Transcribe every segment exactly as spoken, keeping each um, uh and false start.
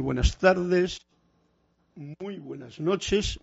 buenas tardes, muy buenas noches,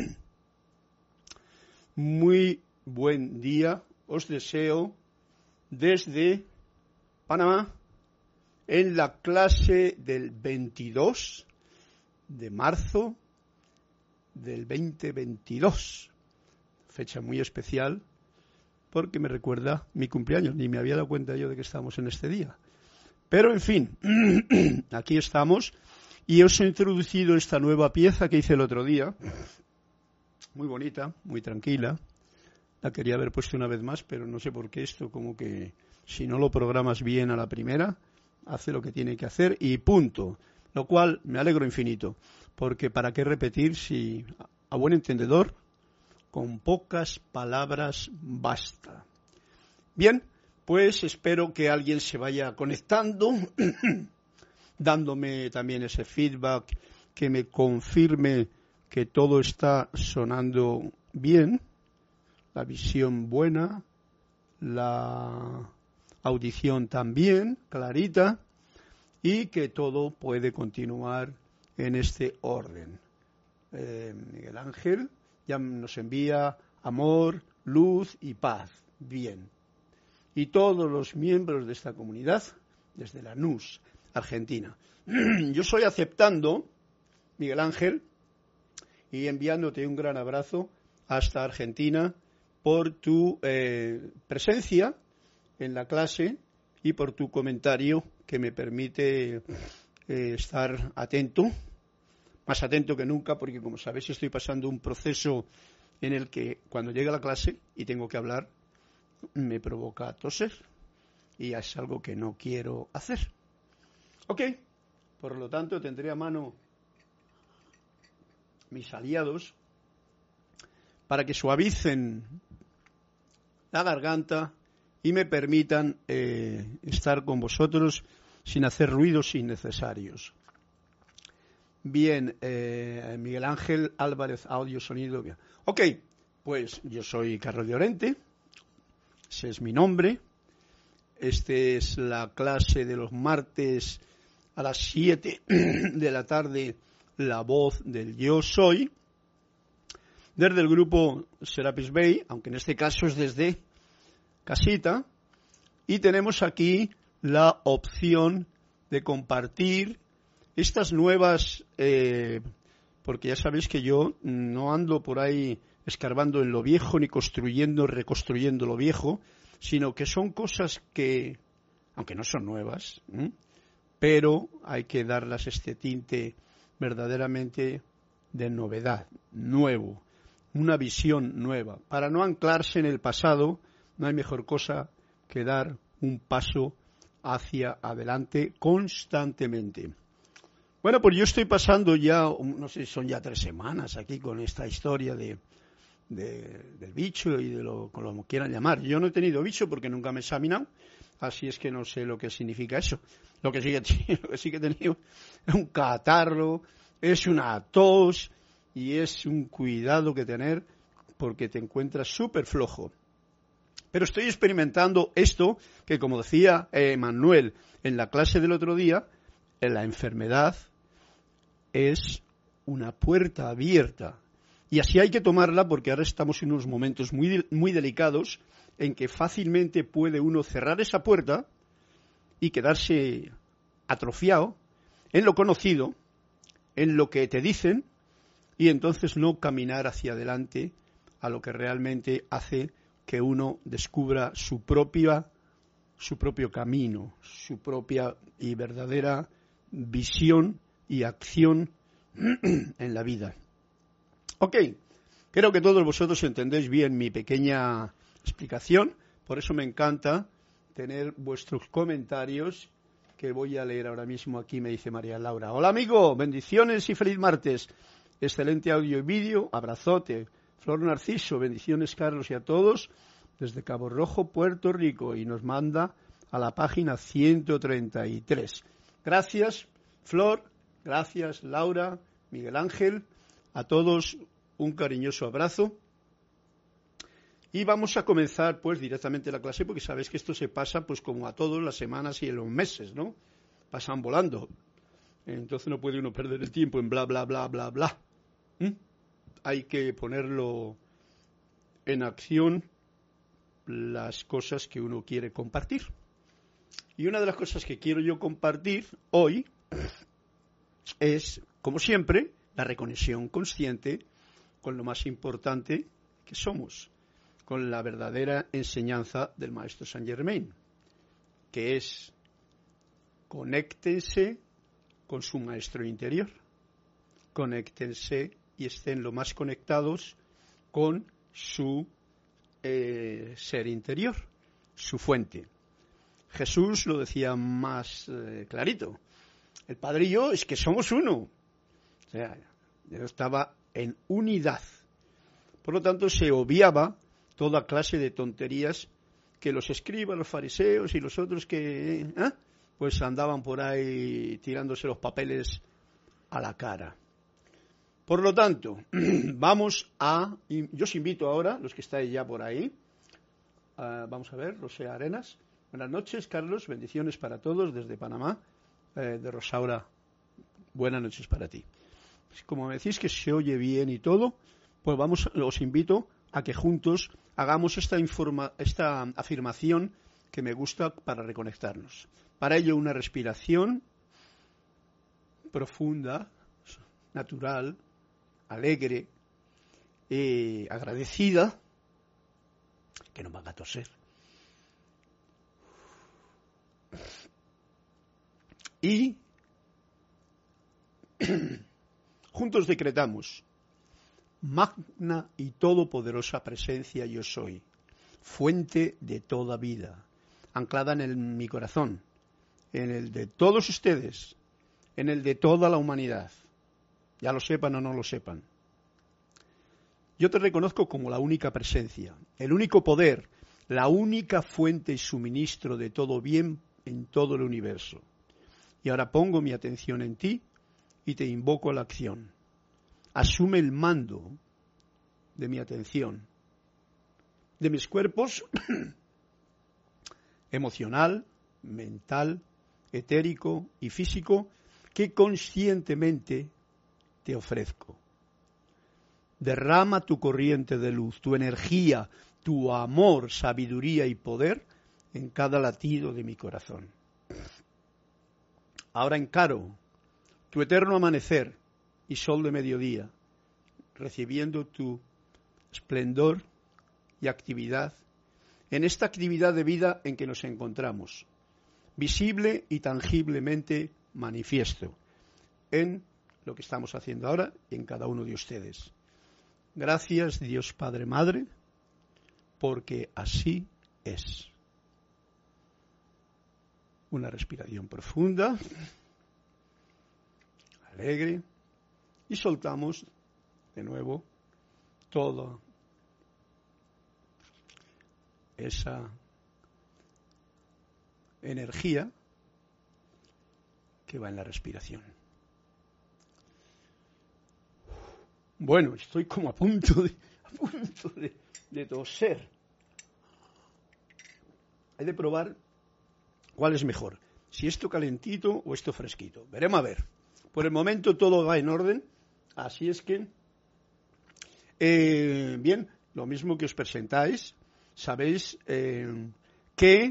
muy buen día. Os deseo desde Panamá en la clase del veintidós de marzo del veinte veintidós. Fecha muy especial porque me recuerda mi cumpleaños. Ni me había dado cuenta yo de que estamos en este día. Pero, en fin, aquí estamos y os he introducido esta nueva pieza que hice el otro día. Muy bonita, muy tranquila. La quería haber puesto una vez más, pero no sé por qué esto, como que si no lo programas bien a la primera, hace lo que tiene que hacer y punto. Lo cual me alegro infinito, porque ¿para qué repetir si a buen entendedor, con pocas palabras basta? Bien. Pues espero que alguien se vaya conectando, dándome también ese feedback que me confirme que todo está sonando bien, la visión buena, la audición también, clarita, y que todo puede continuar en este orden. Eh, Miguel Ángel ya nos envía amor, luz y paz. Bien. Y todos los miembros de esta comunidad, desde Lanús, Argentina. Yo estoy aceptando, Miguel Ángel, y enviándote un gran abrazo hasta Argentina por tu eh, presencia en la clase y por tu comentario que me permite eh, estar atento, más atento que nunca, porque como sabéis estoy pasando un proceso en el que cuando llega la clase y tengo que hablar, me provoca toser y es algo que no quiero hacer. Ok, por lo tanto tendré a mano mis aliados para que suavicen la garganta y me permitan eh, estar con vosotros sin hacer ruidos innecesarios. Bien, eh, Miguel Ángel Álvarez, audio, sonido. Bien. Ok, pues yo soy Carlos Llorente. Ese es mi nombre. Esta es la clase de los martes a las siete de la tarde, La Voz del Yo Soy, desde el grupo Serapis Bay, aunque en este caso es desde casita, y tenemos aquí la opción de compartir estas nuevas, eh, porque ya sabéis que yo no ando por ahí escarbando en lo viejo, ni construyendo, reconstruyendo lo viejo, sino que son cosas que, aunque no son nuevas, ¿eh? pero hay que darlas este tinte verdaderamente de novedad, nuevo, una visión nueva. Para no anclarse en el pasado, no hay mejor cosa que dar un paso hacia adelante constantemente. Bueno, pues yo estoy pasando ya, no sé si son ya tres semanas aquí con esta historia de De, del bicho y de lo como quieran llamar. Yo no he tenido bicho porque nunca me he examinado, así es que no sé lo que significa eso. Lo que sí que, lo que, sí que he tenido es un catarro, es una tos y es un cuidado que tener porque te encuentras súper flojo. Pero estoy experimentando esto que, como decía eh, Manuel en la clase del otro día, en la enfermedad es una puerta abierta. Y así hay que tomarla porque ahora estamos en unos momentos muy, muy delicados en que fácilmente puede uno cerrar esa puerta y quedarse atrofiado en lo conocido, en lo que te dicen, y entonces no caminar hacia adelante a lo que realmente hace que uno descubra su propia, su propio camino, su propia y verdadera visión y acción en la vida. Ok, creo que todos vosotros entendéis bien mi pequeña explicación, por eso me encanta tener vuestros comentarios que voy a leer ahora mismo aquí, me dice María Laura. Hola amigo, bendiciones y feliz martes, excelente audio y vídeo, abrazote. Flor Narciso, bendiciones Carlos y a todos desde Cabo Rojo, Puerto Rico, y nos manda a la página ciento treinta y tres. Gracias Flor, gracias Laura, Miguel Ángel. A todos un cariñoso abrazo y vamos a comenzar pues directamente la clase porque sabéis que esto se pasa pues como a todos las semanas y en los meses, ¿no? Pasan volando. Entonces no puede uno perder el tiempo en bla, bla, bla, bla, bla. ¿Mm? Hay que ponerlo en acción las cosas que uno quiere compartir. Y una de las cosas que quiero yo compartir hoy es, como siempre, la reconexión consciente con lo más importante que somos, con la verdadera enseñanza del Maestro Saint Germain, que es: conéctense con su Maestro interior, conéctense y estén lo más conectados con su eh, ser interior, su fuente. Jesús lo decía más eh, clarito: el Padre y yo es que somos uno. O sea, yo estaba en unidad. Por lo tanto, se obviaba toda clase de tonterías que los escribas, los fariseos y los otros que ¿eh? pues andaban por ahí tirándose los papeles a la cara. Por lo tanto, vamos a... Yo os invito ahora, los que estáis ya por ahí, uh, vamos a ver, Rosea Arenas. Buenas noches, Carlos, bendiciones para todos desde Panamá. Eh, de Rosaura, buenas noches para ti. Como me decís que se oye bien y todo, pues vamos, os invito a que juntos hagamos esta, informa, esta afirmación que me gusta para reconectarnos. Para ello, una respiración profunda, natural, alegre, eh, agradecida, que no me haga toser. Y juntos decretamos: magna y todopoderosa presencia yo soy, fuente de toda vida, anclada en el, mi corazón, en el de todos ustedes, en el de toda la humanidad, ya lo sepan o no lo sepan. Yo te reconozco como la única presencia, el único poder, la única fuente y suministro de todo bien en todo el universo. Y ahora pongo mi atención en ti y te invoco a la acción. Asume el mando de mi atención, de mis cuerpos emocional, mental, etérico y físico que conscientemente te ofrezco. Derrama tu corriente de luz, tu energía, tu amor, sabiduría y poder en cada latido de mi corazón. Ahora encaro tu eterno amanecer y sol de mediodía, recibiendo tu esplendor y actividad en esta actividad de vida en que nos encontramos, visible y tangiblemente manifiesto en lo que estamos haciendo ahora y en cada uno de ustedes. Gracias, Dios Padre Madre, porque así es. Una respiración profunda, alegre, y soltamos de nuevo toda esa energía que va en la respiración. Bueno, estoy como a punto de, a punto de, de toser. Hay de probar cuál es mejor, si esto calentito o esto fresquito. Veremos a ver. Por el momento todo va en orden, así es que, eh, bien, lo mismo que os presentáis, sabéis eh, que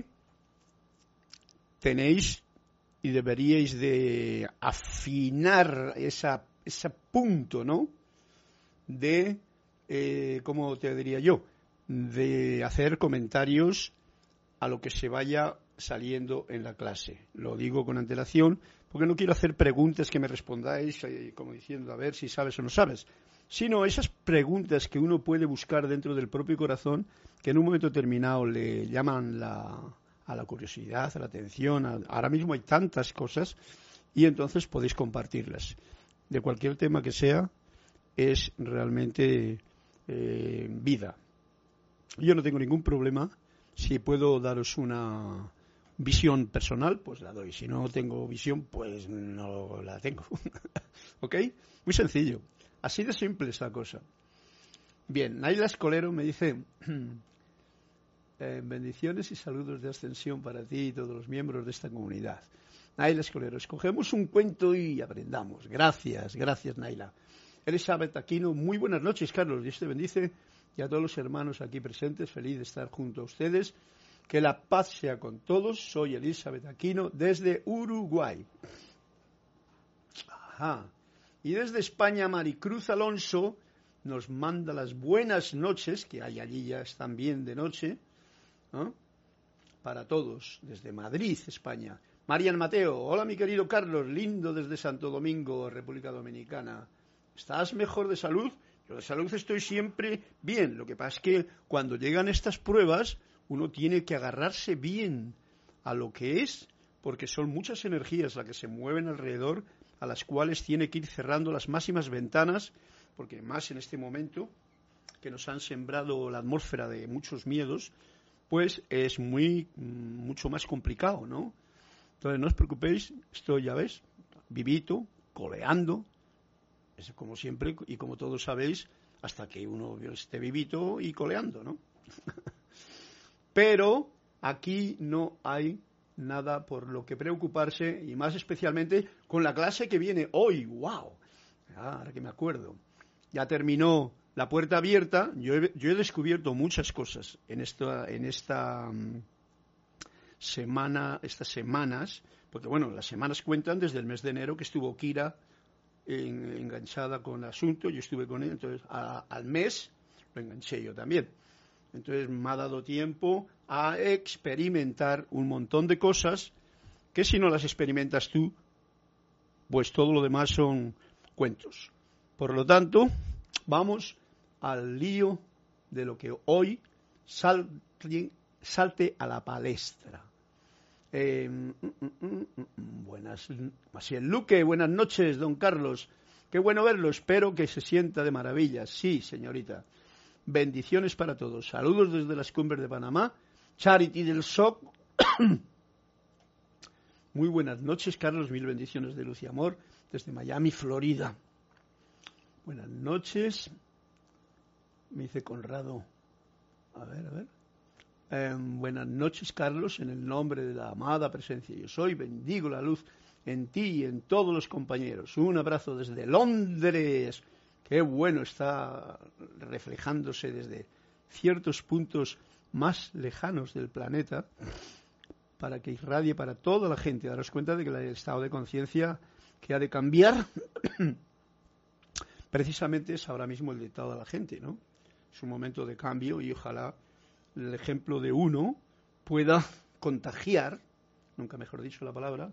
tenéis y deberíais de afinar esa, ese punto, ¿no? De, eh, ¿cómo te diría yo? De hacer comentarios a lo que se vaya saliendo en la clase. Lo digo con antelación porque no quiero hacer preguntas que me respondáis eh, como diciendo a ver si sabes o no sabes, sino esas preguntas que uno puede buscar dentro del propio corazón que en un momento determinado le llaman la, a la curiosidad, a la atención. A, ahora mismo hay tantas cosas y entonces podéis compartirlas. De cualquier tema que sea, es realmente eh, vida. Yo no tengo ningún problema. Si puedo daros una visión personal, pues la doy. Si no tengo visión, pues no la tengo. ¿Ok? Muy sencillo. Así de simple es la cosa. Bien, Naila Escolero me dice eh, bendiciones y saludos de ascensión para ti y todos los miembros de esta comunidad. Naila Escolero, escogemos un cuento y aprendamos. Gracias, gracias, Naila. Elizabeth Aquino, muy buenas noches, Carlos. Dios te bendice y a todos los hermanos aquí presentes. Feliz de estar junto a ustedes. Que la paz sea con todos. Soy Elizabeth Aquino desde Uruguay. Ajá. Y desde España, Maricruz Alonso nos manda las buenas noches, que hay allí ya están bien de noche, ¿no? Para todos, desde Madrid, España. Marian Mateo, hola mi querido Carlos, lindo desde Santo Domingo, República Dominicana. ¿Estás mejor de salud? Yo de salud estoy siempre bien. Lo que pasa es que cuando llegan estas pruebas, uno tiene que agarrarse bien a lo que es, porque son muchas energías las que se mueven alrededor, a las cuales tiene que ir cerrando las máximas ventanas, porque más en este momento que nos han sembrado la atmósfera de muchos miedos, pues es muy mucho más complicado, ¿no? Entonces no os preocupéis, estoy, ya ves, vivito, coleando, es como siempre y como todos sabéis, hasta que uno esté vivito y coleando, ¿no? Pero aquí no hay nada por lo que preocuparse, y más especialmente con la clase que viene hoy. ¡Wow! Ah, ahora que me acuerdo. Ya terminó la puerta abierta. Yo he, yo he descubierto muchas cosas en esta, en esta um, semana, estas semanas, porque bueno, las semanas cuentan desde el mes de enero que estuvo Kira en, enganchada con el asunto, yo estuve con él, entonces a, al mes lo enganché yo también. Entonces me ha dado tiempo a experimentar un montón de cosas que si no las experimentas tú, pues todo lo demás son cuentos. Por lo tanto, vamos al lío de lo que hoy salte, salte a la palestra. Eh, mm, mm, mm, mm, buenas, Maciel Luque, buenas noches, don Carlos. Qué bueno verlo, espero que se sienta de maravilla. Sí, señorita. Bendiciones para todos. Saludos desde las cumbres de Panamá. Charity del S O C. Muy buenas noches, Carlos. Mil bendiciones de luz y amor desde Miami, Florida. Buenas noches. Me dice Conrado. A ver, a ver. Eh, buenas noches, Carlos. En el nombre de la amada presencia yo soy, bendigo la luz en ti y en todos los compañeros. Un abrazo desde Londres. Qué bueno está reflejándose desde ciertos puntos más lejanos del planeta para que irradie para toda la gente. Daros cuenta de que el estado de conciencia que ha de cambiar precisamente es ahora mismo el de toda la gente, ¿no? Es un momento de cambio y ojalá el ejemplo de uno pueda contagiar, nunca mejor dicho la palabra,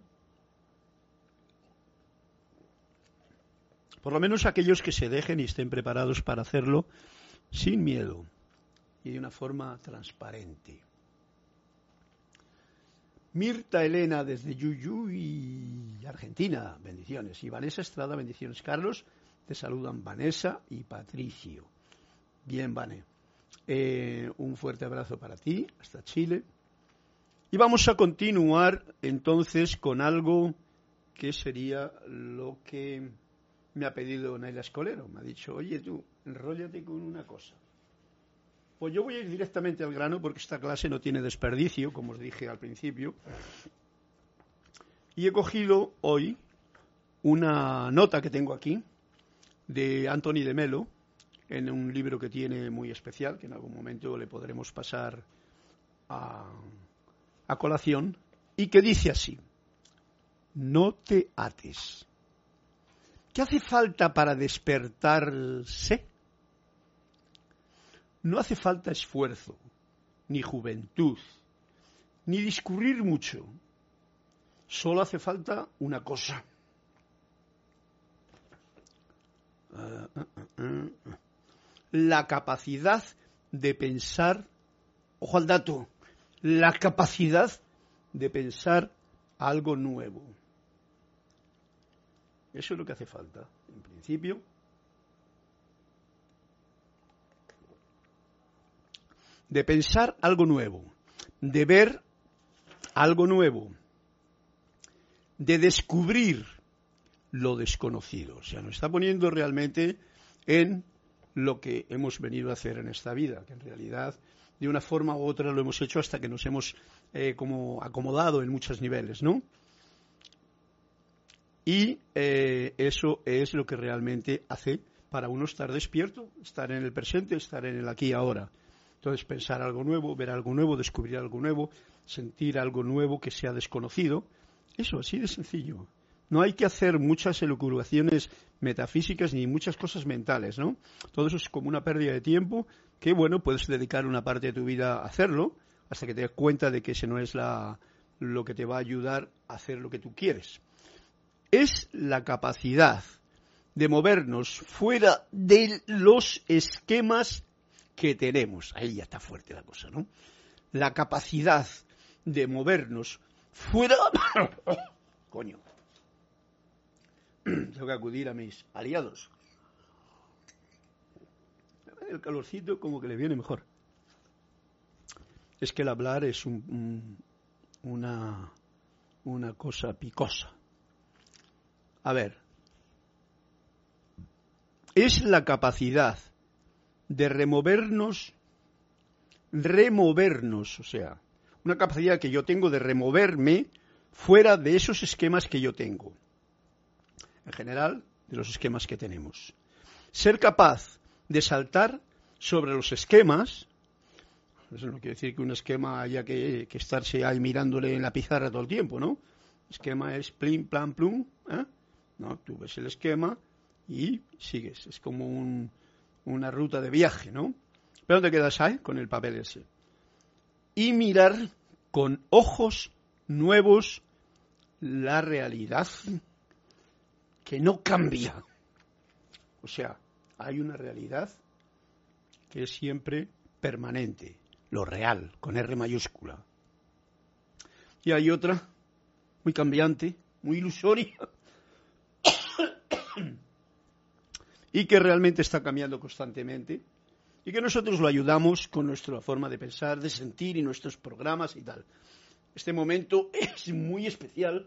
por lo menos aquellos que se dejen y estén preparados para hacerlo sin miedo y de una forma transparente. Mirta Elena desde Yuyuy, Argentina, bendiciones. Y Vanessa Estrada, bendiciones. Carlos, te saludan Vanessa y Patricio. Bien, Vane. Eh, un fuerte abrazo para ti, hasta Chile. Y vamos a continuar entonces con algo que sería lo que me ha pedido Naila Escolero. Me ha dicho, oye tú, enróllate con una cosa. Pues yo voy a ir directamente al grano porque esta clase no tiene desperdicio, como os dije al principio. Y he cogido hoy una nota que tengo aquí de Anthony de Melo en un libro que tiene muy especial, que en algún momento le podremos pasar a, a colación, y que dice así: no te ates. ¿Qué hace falta para despertarse? No hace falta esfuerzo, ni juventud, ni discurrir mucho. Solo hace falta una cosa. Uh, uh, uh, uh. La capacidad de pensar, ojo al dato, la capacidad de pensar algo nuevo. Eso es lo que hace falta, en principio. De pensar algo nuevo, de ver algo nuevo, de descubrir lo desconocido. O sea, nos está poniendo realmente en lo que hemos venido a hacer en esta vida, que en realidad de una forma u otra lo hemos hecho hasta que nos hemos eh, como acomodado en muchos niveles, ¿no? Y eh, eso es lo que realmente hace para uno estar despierto, estar en el presente, estar en el aquí y ahora. Entonces, pensar algo nuevo, ver algo nuevo, descubrir algo nuevo, sentir algo nuevo que sea desconocido. Eso, así de sencillo. No hay que hacer muchas elucubraciones metafísicas ni muchas cosas mentales, ¿no? Todo eso es como una pérdida de tiempo que, bueno, puedes dedicar una parte de tu vida a hacerlo hasta que te das cuenta de que ese no es la, lo que te va a ayudar a hacer lo que tú quieres. Es la capacidad de movernos fuera de los esquemas que tenemos. Ahí ya está fuerte la cosa, ¿no? La capacidad de movernos fuera... Coño. Tengo que acudir a mis aliados. El calorcito como que le viene mejor. Es que el hablar es un, un, una, una cosa picosa. A ver, es la capacidad de removernos, removernos, o sea, una capacidad que yo tengo de removerme fuera de esos esquemas que yo tengo. En general, de los esquemas que tenemos. Ser capaz de saltar sobre los esquemas, eso no quiere decir que un esquema haya que, que estarse ahí mirándole en la pizarra todo el tiempo, ¿no? El esquema es plim, plan, plum, ¿eh? No, tú ves el esquema y sigues. Es como un, una ruta de viaje, ¿no? ¿Pero dónde quedas ahí? Con el papel ese. Y mirar con ojos nuevos la realidad que no cambia. O sea, hay una realidad que es siempre permanente, lo real, con R mayúscula. Y hay otra muy cambiante, muy ilusoria, y que realmente está cambiando constantemente, y que nosotros lo ayudamos con nuestra forma de pensar, de sentir y nuestros programas y tal. Este momento es muy especial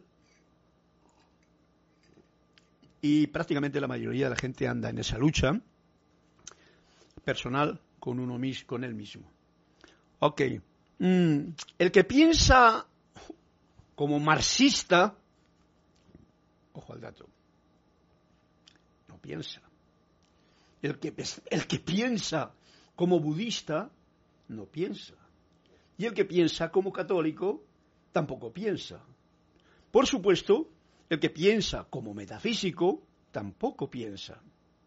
y prácticamente la mayoría de la gente anda en esa lucha personal con uno mismo, con él mismo. Ok, mm, el que piensa como marxista, ojo al dato, no piensa. El que, el que piensa como budista, no piensa. Y el que piensa como católico, tampoco piensa. Por supuesto, el que piensa como metafísico, tampoco piensa.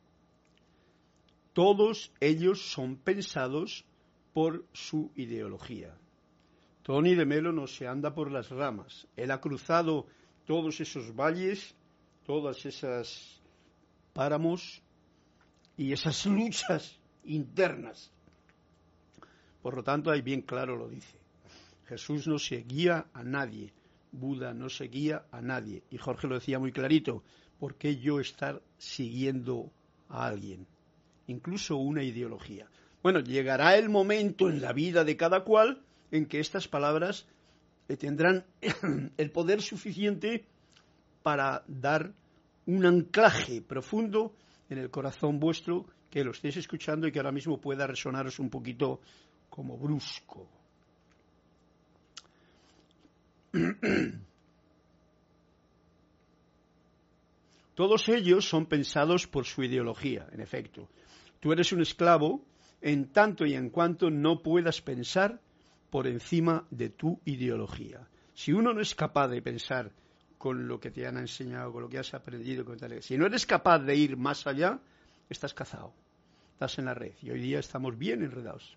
Todos ellos son pensados por su ideología. Tony de Melo no se anda por las ramas. Él ha cruzado todos esos valles, todas esas páramos y esas luchas internas. Por lo tanto, ahí bien claro lo dice. Jesús no seguía a nadie, Buda no seguía a nadie. Y Jorge lo decía muy clarito, ¿por qué yo estar siguiendo a alguien? Incluso una ideología. Bueno, llegará el momento en la vida de cada cual en que estas palabras tendrán el poder suficiente para dar un anclaje profundo en el corazón vuestro, que lo estéis escuchando y que ahora mismo pueda resonaros un poquito como brusco. Todos ellos son pensados por su ideología, en efecto. Tú eres un esclavo en tanto y en cuanto no puedas pensar por encima de tu ideología. Si uno no es capaz de pensar con lo que te han enseñado, con lo que has aprendido, con tal, si no eres capaz de ir más allá, estás cazado, estás en la red. Y hoy día estamos bien enredados.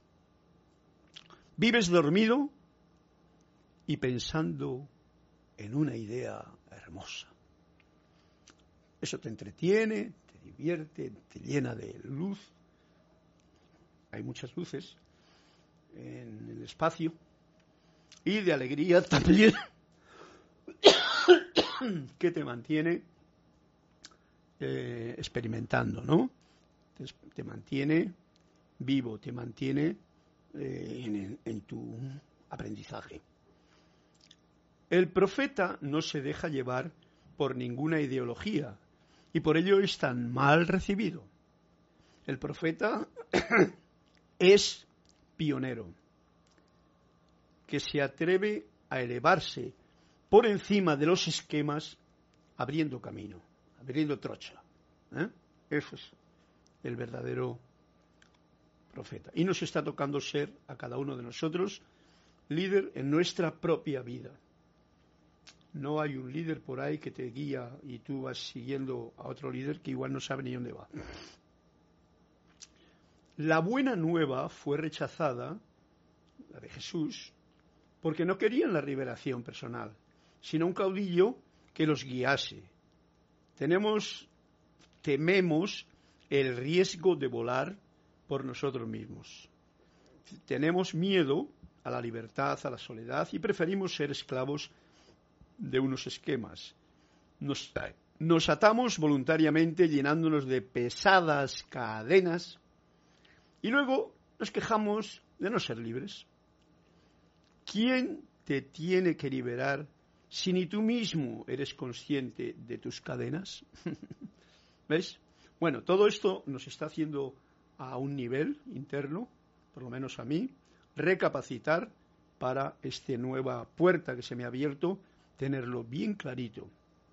Vives dormido y pensando en una idea hermosa. Eso te entretiene, te divierte, te llena de luz. Hay muchas luces en el espacio y de alegría también, que te mantiene eh, experimentando, ¿no? Te, te mantiene vivo, te mantiene eh, en, en tu aprendizaje. El profeta no se deja llevar por ninguna ideología y por ello es tan mal recibido. El profeta es pionero, que se atreve a elevarse por encima de los esquemas abriendo camino, abriendo trocha. ¿eh? Eso es el verdadero profeta. Y nos está tocando ser a cada uno de nosotros líder en nuestra propia vida. No hay un líder por ahí que te guía y tú vas siguiendo a otro líder que igual no sabe ni dónde va. La buena nueva fue rechazada, la de Jesús, porque no querían la revelación personal, sino un caudillo que los guiase. Tenemos, tememos el riesgo de volar por nosotros mismos. Tenemos miedo a la libertad, a la soledad, y preferimos ser esclavos de unos esquemas. Nos, nos atamos voluntariamente llenándonos de pesadas cadenas y luego nos quejamos de no ser libres. ¿Quién te tiene que liberar si ni tú mismo eres consciente de tus cadenas? ¿Ves? Bueno, todo esto nos está haciendo a un nivel interno, por lo menos a mí, recapacitar para esta nueva puerta que se me ha abierto, tenerlo bien clarito.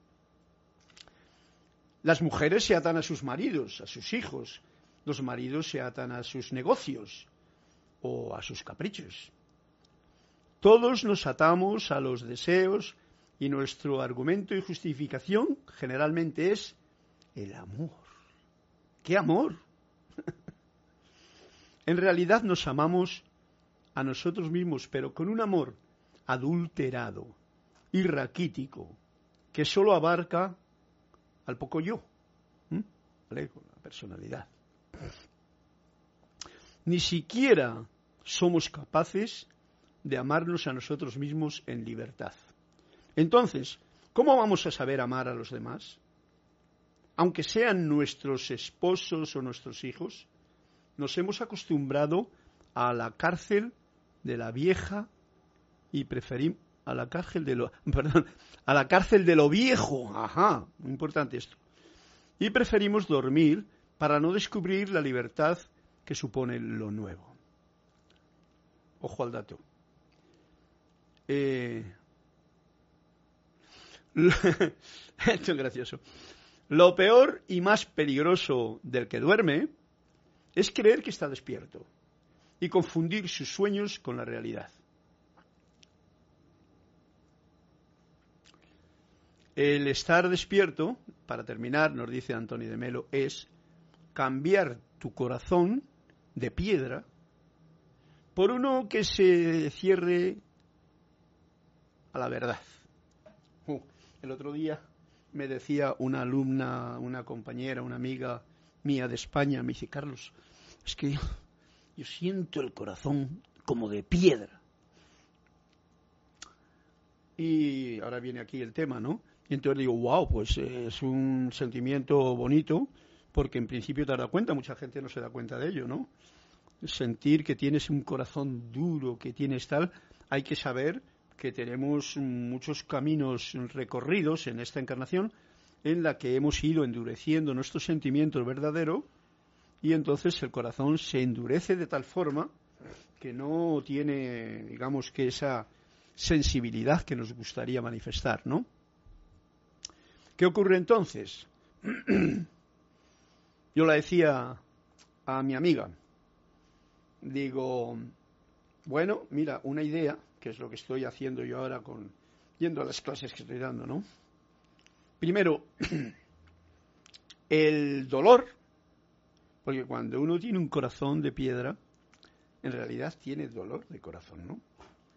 Las mujeres se atan a sus maridos, a sus hijos. Los maridos se atan a sus negocios o a sus caprichos. Todos nos atamos a los deseos y nuestro argumento y justificación generalmente es el amor. ¿Qué amor? En realidad nos amamos a nosotros mismos, pero con un amor adulterado y raquítico que solo abarca al poco yo, ¿Mm? ¿Vale? Con la personalidad. Ni siquiera somos capaces de amarnos a nosotros mismos en libertad. Entonces, ¿cómo vamos a saber amar a los demás? Aunque sean nuestros esposos o nuestros hijos, nos hemos acostumbrado a la cárcel de la vieja y preferimos a la cárcel de lo perdón, a la cárcel de lo viejo. Ajá, muy importante esto. Y preferimos dormir para no descubrir la libertad que supone lo nuevo. Ojo al dato. Eh... Esto es gracioso. Lo peor y más peligroso del que duerme es creer que está despierto y confundir sus sueños con la realidad. El estar despierto, para terminar, nos dice Antonio de Melo, es cambiar tu corazón de piedra por uno que se cierre a la verdad. Uh, el otro día me decía una alumna, una compañera, una amiga mía de España, me dice, Carlos, es que yo, yo siento el corazón como de piedra. Y ahora viene aquí el tema, ¿no? Y entonces digo, wow, pues eh, es un sentimiento bonito, porque en principio te has dado cuenta, mucha gente no se da cuenta de ello, ¿no? Sentir que tienes un corazón duro, que tienes tal, hay que saber que tenemos muchos caminos recorridos en esta encarnación en la que hemos ido endureciendo nuestros sentimientos verdaderos y entonces el corazón se endurece de tal forma que no tiene, digamos, que esa sensibilidad que nos gustaría manifestar, ¿no? ¿Qué ocurre entonces? Yo le decía a mi amiga, digo, bueno, mira, una idea, que es lo que estoy haciendo yo ahora con yendo a las clases que estoy dando, ¿no? Primero, el dolor, porque cuando uno tiene un corazón de piedra, en realidad tiene dolor de corazón, ¿no?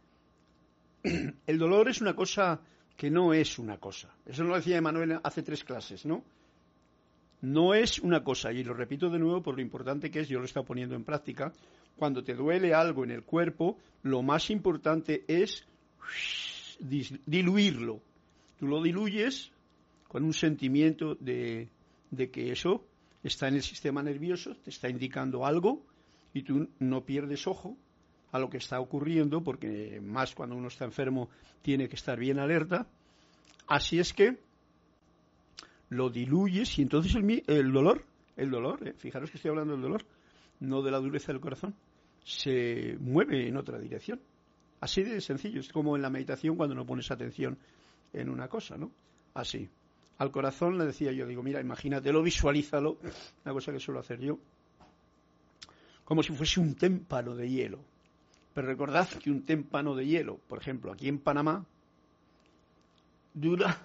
El dolor es una cosa que no es una cosa. Eso lo decía Emanuel hace tres clases, ¿no? No es una cosa, y lo repito de nuevo por lo importante que es, yo lo he estado poniendo en práctica. Cuando te duele algo en el cuerpo, lo más importante es diluirlo. Tú lo diluyes con un sentimiento de, de que eso está en el sistema nervioso, te está indicando algo, y tú no pierdes ojo a lo que está ocurriendo, porque más cuando uno está enfermo tiene que estar bien alerta. Así es que lo diluyes y entonces el, el dolor, el dolor, eh, fijaros que estoy hablando del dolor, no de la dureza del corazón, se mueve en otra dirección. Así de sencillo, es como en la meditación cuando no pones atención en una cosa, ¿no? Así. al corazón le decía yo, digo, mira, imagínatelo, visualízalo, una cosa que suelo hacer yo, como si fuese un témpano de hielo. Pero recordad que un témpano de hielo, por ejemplo, aquí en Panamá, dura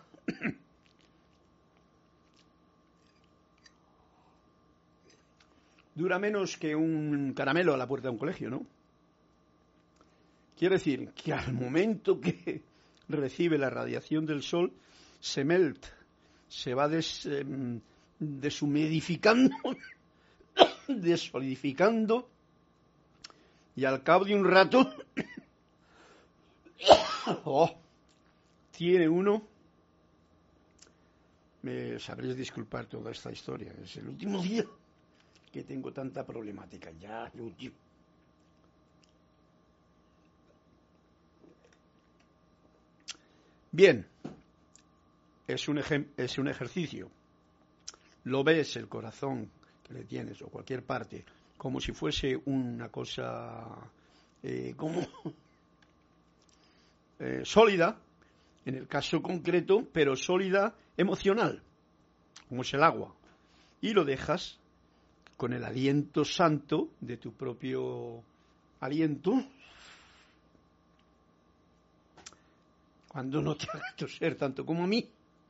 dura menos que un caramelo a la puerta de un colegio, ¿no? Quiere decir que al momento que recibe la radiación del sol, se melt, se va des, eh, deshumidificando, desolidificando, y al cabo de un rato oh, tiene uno, me sabréis disculpar toda esta historia, es el último día que tengo tanta problemática, ya, yo, yo. Bien, es un, ejem- es un ejercicio, lo ves el corazón que le tienes o cualquier parte como si fuese una cosa eh, como eh, sólida, en el caso concreto, pero sólida emocional, como es el agua, y lo dejas con el aliento santo de tu propio aliento, cuando no te haga toser tanto como a mí,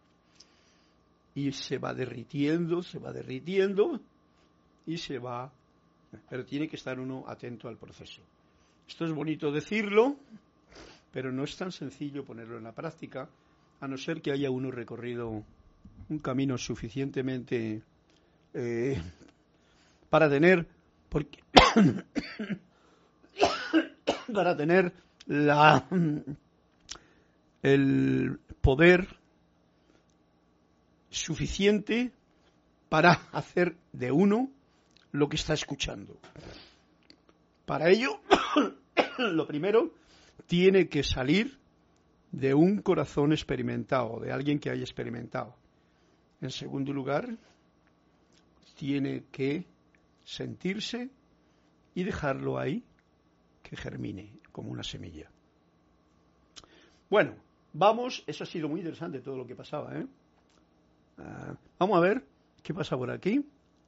y se va derritiendo, se va derritiendo, y se va, pero tiene que estar uno atento al proceso. Esto es bonito decirlo, pero no es tan sencillo ponerlo en la práctica, a no ser que haya uno recorrido un camino suficientemente eh, para tener, porque, para tener la, el poder suficiente para hacer de uno lo que está escuchando. Para ello, lo primero, tiene que salir de un corazón experimentado, de alguien que haya experimentado. En segundo lugar, tiene que sentirse y dejarlo ahí, que germine como una semilla. Bueno, vamos, eso ha sido muy interesante todo lo que pasaba, ¿eh? Uh, vamos a ver qué pasa por aquí.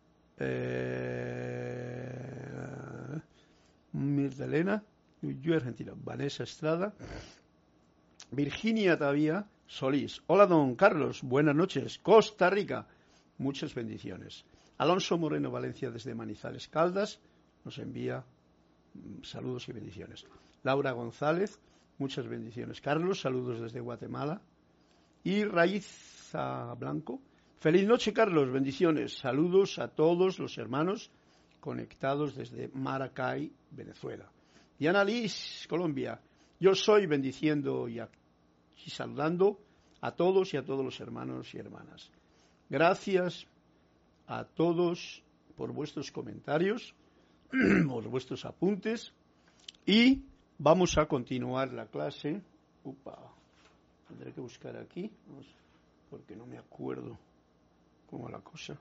Eh, Mirta Elena, yo Argentina, Vanessa Estrada, Virginia Tavía Solís. Hola, don Carlos, buenas noches. Costa Rica, muchas bendiciones. Alonso Moreno Valencia desde Manizales Caldas nos envía saludos y bendiciones. Laura González, muchas bendiciones. Carlos, saludos desde Guatemala. Y Raiza Blanco, feliz noche, Carlos, bendiciones. Saludos a todos los hermanos conectados desde Maracay, Venezuela. Diana Liz, Colombia, yo soy bendiciendo y, aquí saludando a todos y a todos los hermanos y hermanas. Gracias a todos por vuestros comentarios, por vuestros apuntes, y vamos a continuar la clase. Upa, tendré que buscar aquí, porque no me acuerdo cómo la cosa.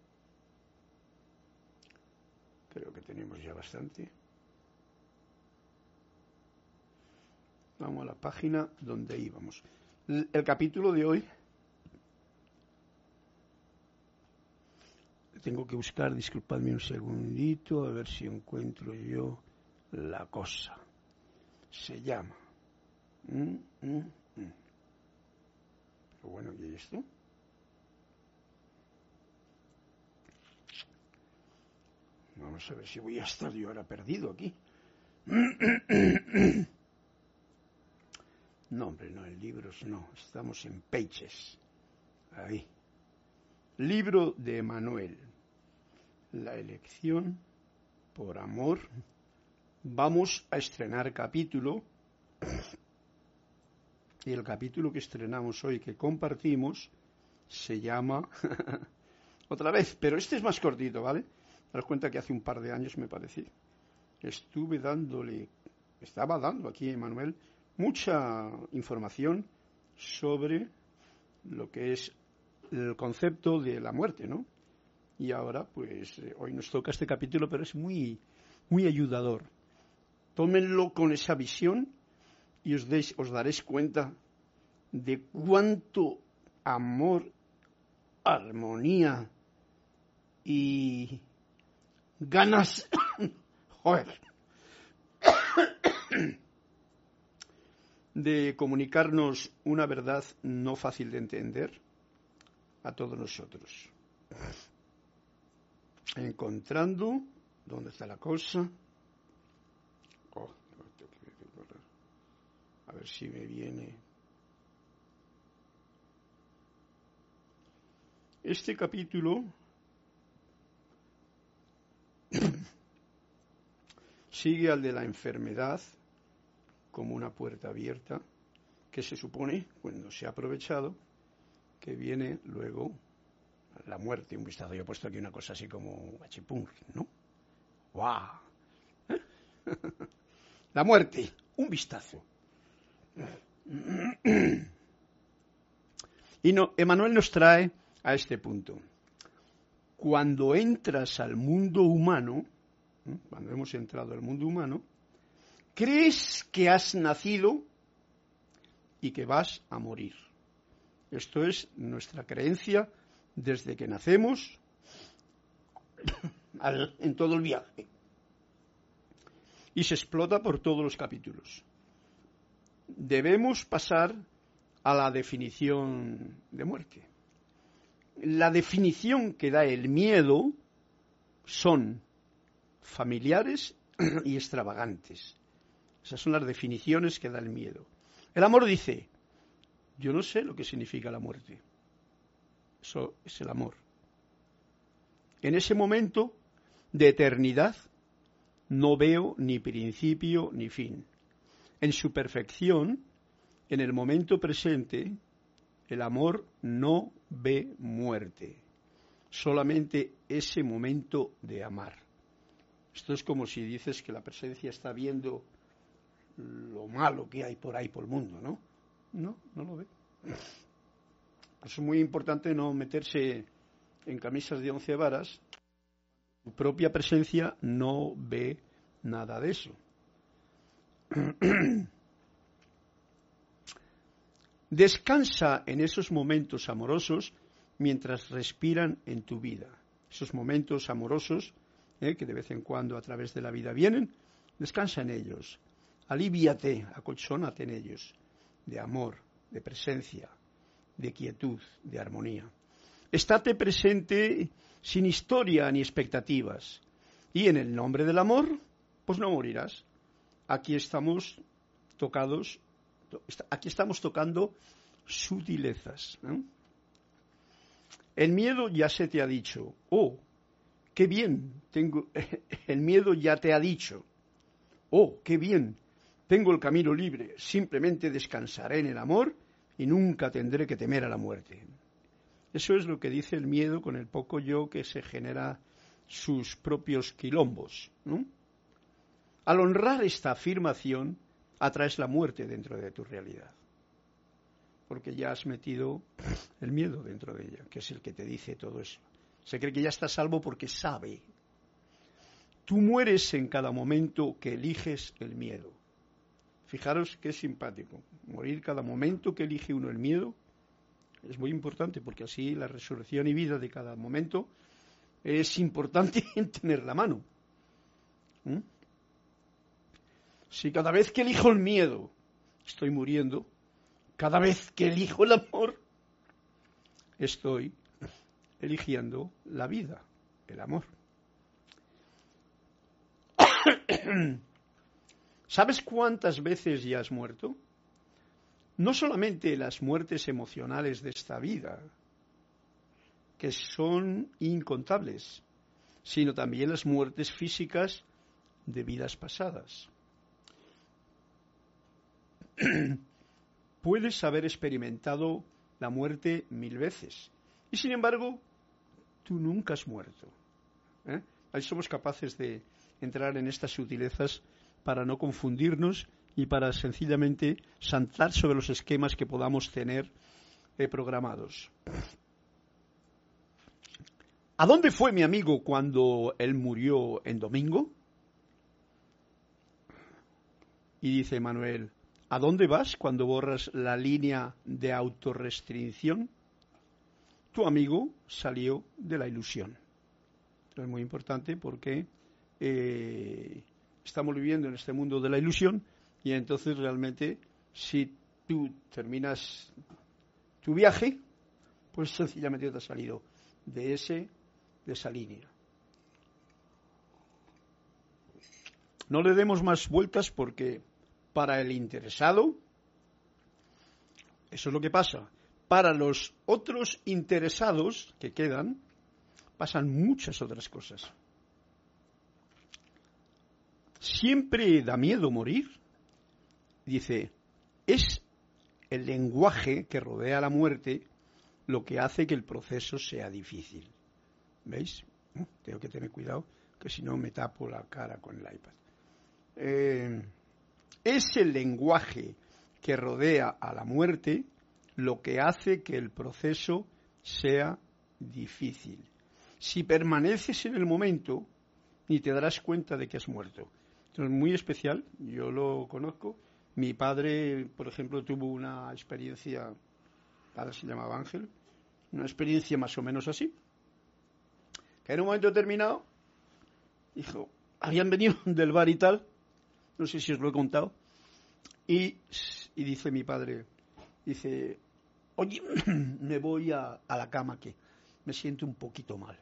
Creo que tenemos ya bastante. Vamos a la página donde íbamos. El capítulo de hoy, tengo que buscar, disculpadme un segundito, a ver si encuentro yo la cosa. Se llama. Mm, mm, mm. Pero bueno, ¿y esto? Vamos a ver si voy a estar yo ahora perdido aquí. No, hombre, no, en libros no, estamos en Pages. Ahí. Libro de Emanuel. La elección por amor. Vamos a estrenar capítulo. Y el capítulo que estrenamos hoy, que compartimos, se llama... Otra vez, pero este es más cortito, ¿vale? Daros cuenta que hace un par de años, me parece, estuve dándole, estaba dando aquí a Emanuel mucha información sobre lo que es el concepto de la muerte, ¿no? Y ahora, pues, eh, hoy nos toca este capítulo, pero es muy, muy ayudador. Tómenlo con esa visión y os, deis, os daréis cuenta de cuánto amor armonía y ganas, joder, de comunicarnos una verdad no fácil de entender a todos nosotros. Encontrando dónde está la cosa. Oh, a ver si me viene. Este capítulo sigue al de la enfermedad como una puerta abierta que se supone, cuando se ha aprovechado, que viene luego la muerte. Un vistazo. Yo he puesto aquí una cosa así como achipung, ¿no? ¡Guau! ¿Eh? La muerte, un vistazo. Y no, Emmanuel nos trae a este punto. Cuando entras al mundo humano, ¿eh? cuando hemos entrado al mundo humano, crees que has nacido y que vas a morir. Esto es nuestra creencia desde que nacemos al, en todo el viaje. Y se explota por todos los capítulos. Debemos pasar a la definición de muerte. La definición que da el miedo son familiares y extravagantes. Esas son las definiciones que da el miedo. El amor dice, yo no sé lo que significa la muerte. Eso es el amor. En ese momento de eternidad no veo ni principio ni fin. En su perfección, en el momento presente, el amor no ve muerte. Solamente ese momento de amar. Esto es como si dices que la presencia está viendo lo malo que hay por ahí por el mundo, ¿no? No, no lo ve. Es muy importante no meterse en camisas de once varas. Tu propia presencia no ve nada de eso. Descansa en esos momentos amorosos mientras respiran en tu vida. Esos momentos amorosos eh, que de vez en cuando a través de la vida vienen, descansa en ellos. Alivíate, acolchónate en ellos, de amor, de presencia, de quietud, de armonía. Estate presente sin historia ni expectativas. Y en el nombre del amor, pues no morirás. Aquí estamos tocados, aquí estamos tocando sutilezas, ¿no? El miedo ya se te ha dicho, oh, qué bien, tengo, el miedo ya te ha dicho, oh, qué bien, tengo el camino libre, simplemente descansaré en el amor y nunca tendré que temer a la muerte. Eso es lo que dice el miedo con el poco yo que se genera sus propios quilombos, ¿no? Al honrar esta afirmación, atraes la muerte dentro de tu realidad, porque ya has metido el miedo dentro de ella, que es el que te dice todo eso. Se cree que ya está salvo porque sabe. Tú mueres en cada momento que eliges el miedo. Fijaros qué simpático. Morir cada momento que elige uno el miedo es muy importante, porque así la resurrección y vida de cada momento es importante en tener la mano. ¿Mm? Si cada vez que elijo el miedo estoy muriendo, cada vez que elijo el amor estoy eligiendo la vida, el amor. ¿Sabes cuántas veces ya has muerto? No solamente las muertes emocionales de esta vida, que son incontables, sino también las muertes físicas de vidas pasadas. Puedes haber experimentado la muerte mil veces y sin embargo tú nunca has muerto, ¿eh? Ahí somos capaces de entrar en estas sutilezas para no confundirnos y para sencillamente saltar sobre los esquemas que podamos tener eh, programados. ¿A dónde fue mi amigo cuando él murió en domingo? Y dice Manuel, ¿a dónde vas cuando borras la línea de autorrestricción? tu amigo salió de la ilusión. Esto es muy importante porque eh, estamos viviendo en este mundo de la ilusión y entonces realmente si tú terminas tu viaje, pues sencillamente te has salido de ese, de esa línea. No le demos más vueltas porque para el interesado, eso es lo que pasa. Para los otros interesados que quedan, pasan muchas otras cosas. Siempre da miedo morir. Dice, es el lenguaje que rodea la muerte lo que hace que el proceso sea difícil. ¿Veis? Tengo que tener cuidado, que si no me tapo la cara con el iPad. Eh, es el lenguaje que rodea a la muerte lo que hace que el proceso sea difícil. Si permaneces en el momento, ni te darás cuenta de que has muerto. Esto es muy especial, yo lo conozco. Mi padre, por ejemplo, tuvo una experiencia, padre se llamaba Ángel, una experiencia más o menos así, que en un momento determinado, dijo, habían venido del bar y tal, no sé si os lo he contado, y, y dice mi padre, dice, oye, me voy a, a la cama que me siento un poquito mal.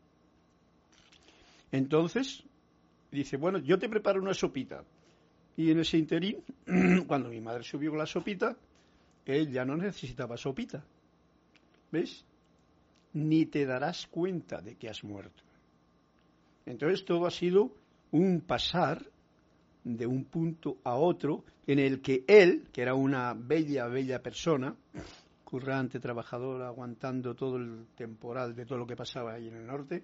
Entonces, dice, bueno, yo te preparo una sopita. Y en ese interín, cuando mi madre subió con la sopita, él ya no necesitaba sopita. ¿Ves? Ni te darás cuenta de que has muerto. Entonces todo ha sido un pasar de un punto a otro en el que él, que era una bella, bella persona, currante, trabajador, aguantando todo el temporal de todo lo que pasaba ahí en el norte,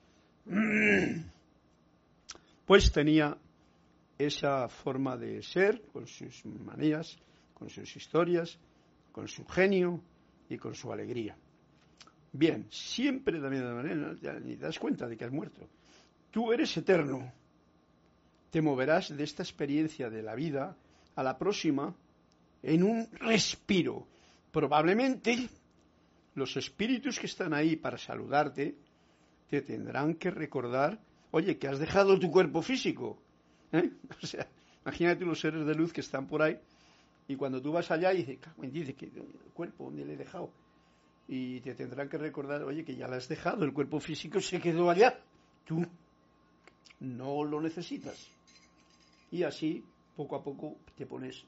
pues tenía esa forma de ser, con sus manías, con sus historias, con su genio y con su alegría. Bien, siempre de la misma manera, ya ni te das cuenta de que has muerto. Tú eres eterno. Te moverás de esta experiencia de la vida a la próxima en un respiro. Probablemente los espíritus que están ahí para saludarte te tendrán que recordar, oye, que has dejado tu cuerpo físico. ¿Eh? O sea, imagínate los seres de luz que están por ahí y cuando tú vas allá y dices, dice que el cuerpo, ¿dónde le he dejado? Y te tendrán que recordar, oye, que ya lo has dejado, el cuerpo físico se quedó allá, tú no lo necesitas. Y así, poco a poco, te pones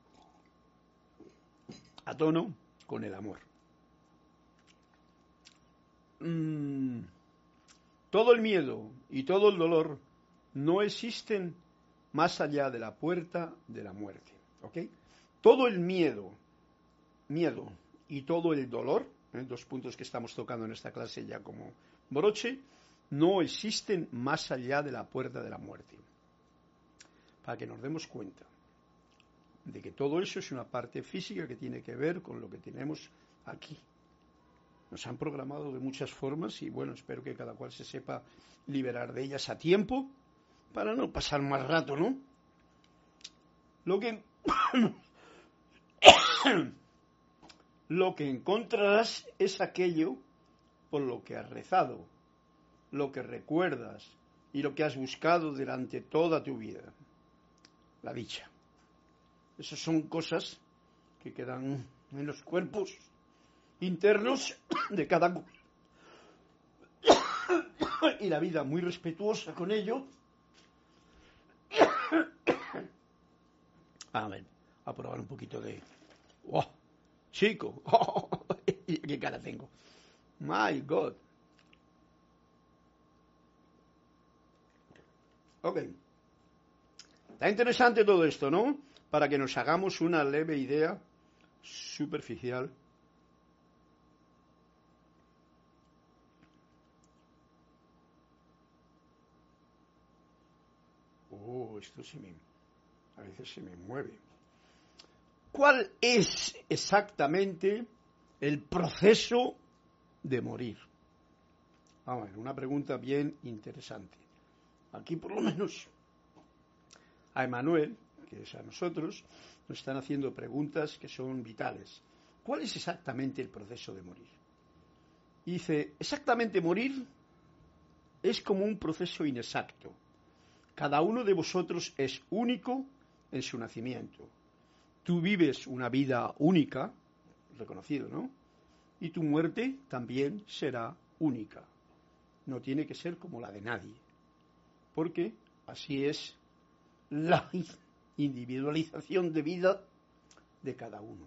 a tono con el amor. Mm, todo el miedo y todo el dolor no existen más allá de la puerta de la muerte, ¿ok? Todo el miedo, miedo y todo el dolor, ¿eh? Dos puntos que estamos tocando en esta clase ya como broche, no existen más allá de la puerta de la muerte. Para que nos demos cuenta de que todo eso es una parte física que tiene que ver con lo que tenemos aquí. Nos han programado de muchas formas y bueno, espero que cada cual se sepa liberar de ellas a tiempo para no pasar más rato, ¿no? Lo que lo que encontrarás es aquello por lo que has rezado, lo que recuerdas y lo que has buscado durante toda tu vida. La dicha. Esas son cosas que quedan en los cuerpos internos de cada cual. Y la vida muy respetuosa con ello. A ver, a probar un poquito de... ¡Oh! ¡Chico! ¡Oh! ¡Qué cara tengo! ¡My God! Ok. Está interesante todo esto, ¿no? Para que nos hagamos una leve idea superficial. Oh, esto se me... a veces se me mueve. ¿Cuál es exactamente el proceso de morir? Vamos a ver, una pregunta bien interesante. Aquí por lo menos a Emanuel, que es a nosotros, nos están haciendo preguntas que son vitales. ¿Cuál es exactamente el proceso de morir? Y dice, exactamente morir es como un proceso inexacto. Cada uno de vosotros es único en su nacimiento. Tú vives una vida única, reconocido, ¿no? Y tu muerte también será única. No tiene que ser como la de nadie, porque así es la individualización de vida de cada uno.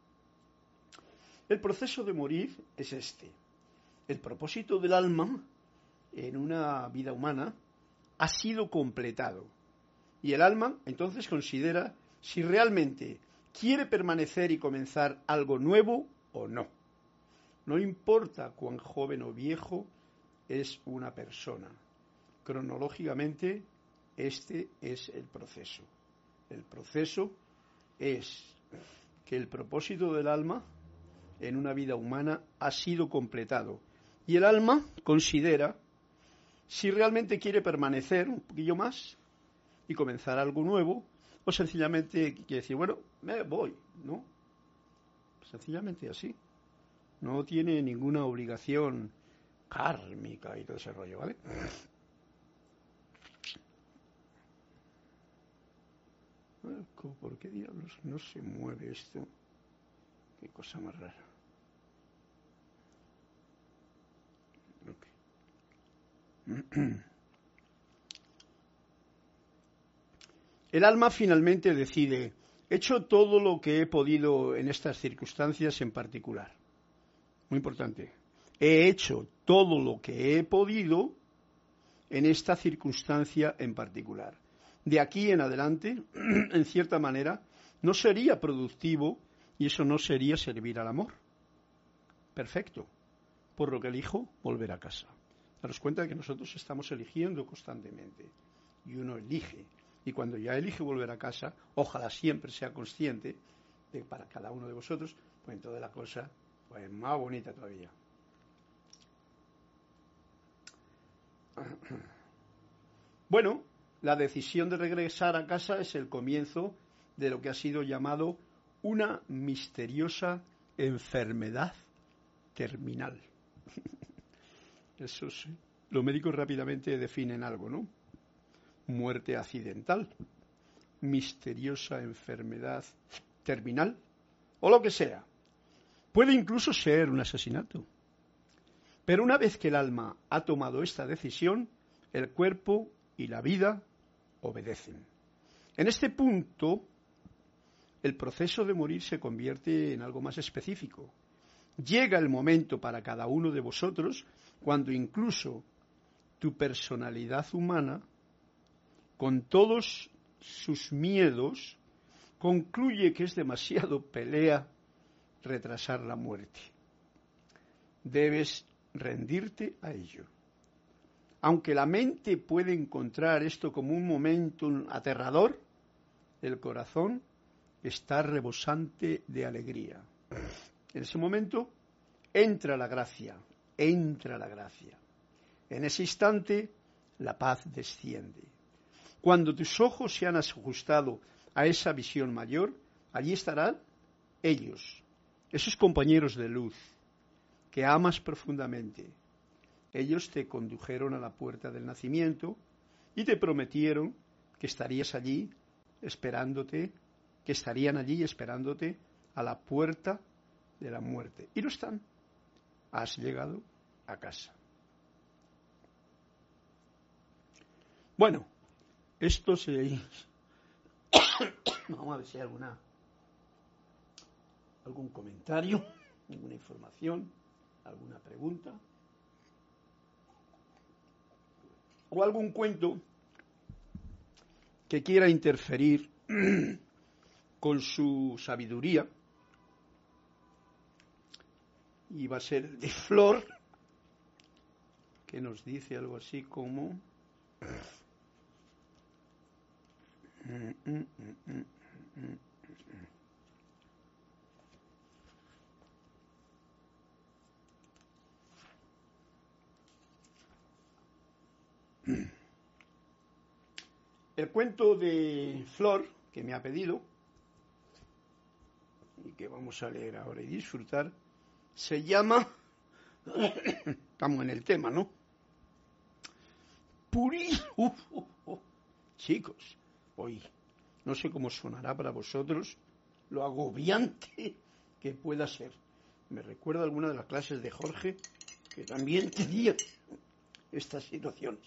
El proceso de morir es este. El propósito del alma en una vida humana ha sido completado. Y el alma entonces considera si realmente quiere permanecer y comenzar algo nuevo o no. No importa cuán joven o viejo es una persona. Cronológicamente, este es el proceso. El proceso es que el propósito del alma en una vida humana ha sido completado. Y el alma considera si realmente quiere permanecer un poquillo más y comenzar algo nuevo, o sencillamente quiere decir, bueno, me voy, ¿no? Sencillamente así. No tiene ninguna obligación kármica y todo ese rollo, ¿vale? ¿Por qué diablos no se mueve esto? Qué cosa más rara. Okay. El alma finalmente decide, he hecho todo lo que he podido en estas circunstancias en particular. Muy importante. He hecho todo lo que he podido en esta circunstancia en particular. De aquí en adelante, en cierta manera, no sería productivo y eso no sería servir al amor. Perfecto. Por lo que elijo volver a casa. Daros cuenta de que nosotros estamos eligiendo constantemente. Y uno elige. Y cuando ya elige volver a casa, ojalá siempre sea consciente de que para cada uno de vosotros, pues entonces la cosa pues más bonita todavía. Bueno, la decisión de regresar a casa es el comienzo de lo que ha sido llamado una misteriosa enfermedad terminal. Eso sí. Los médicos rápidamente definen algo, ¿no? Muerte accidental, misteriosa enfermedad terminal, o lo que sea. Puede incluso ser un asesinato. Pero una vez que el alma ha tomado esta decisión, el cuerpo y la vida obedecen. En este punto, el proceso de morir se convierte en algo más específico. Llega el momento para cada uno de vosotros cuando incluso tu personalidad humana, con todos sus miedos, concluye que es demasiado pelea retrasar la muerte. Debes rendirte a ello. Aunque la mente puede encontrar esto como un momento aterrador, el corazón está rebosante de alegría. En ese momento entra la gracia, entra la gracia. En ese instante la paz desciende. Cuando tus ojos se han ajustado a esa visión mayor, allí estarán ellos, esos compañeros de luz que amas profundamente. Ellos te condujeron a la puerta del nacimiento y te prometieron que estarías allí esperándote, que estarían allí esperándote a la puerta de la muerte. Y no están. Has llegado a casa. Bueno, esto se... Vamos a ver si hay alguna, algún comentario, alguna información, alguna pregunta. O algún cuento que quiera interferir con su sabiduría. Y va a ser el de Flor, que nos dice algo así como... El cuento de Flor, que me ha pedido, y que vamos a leer ahora y disfrutar, se llama Estamos en el tema, ¿no? Puri... Uf, uf, uf. Chicos, hoy no sé cómo sonará para vosotros lo agobiante que pueda ser. Me recuerda alguna de las clases de Jorge que también tenía estas situaciones.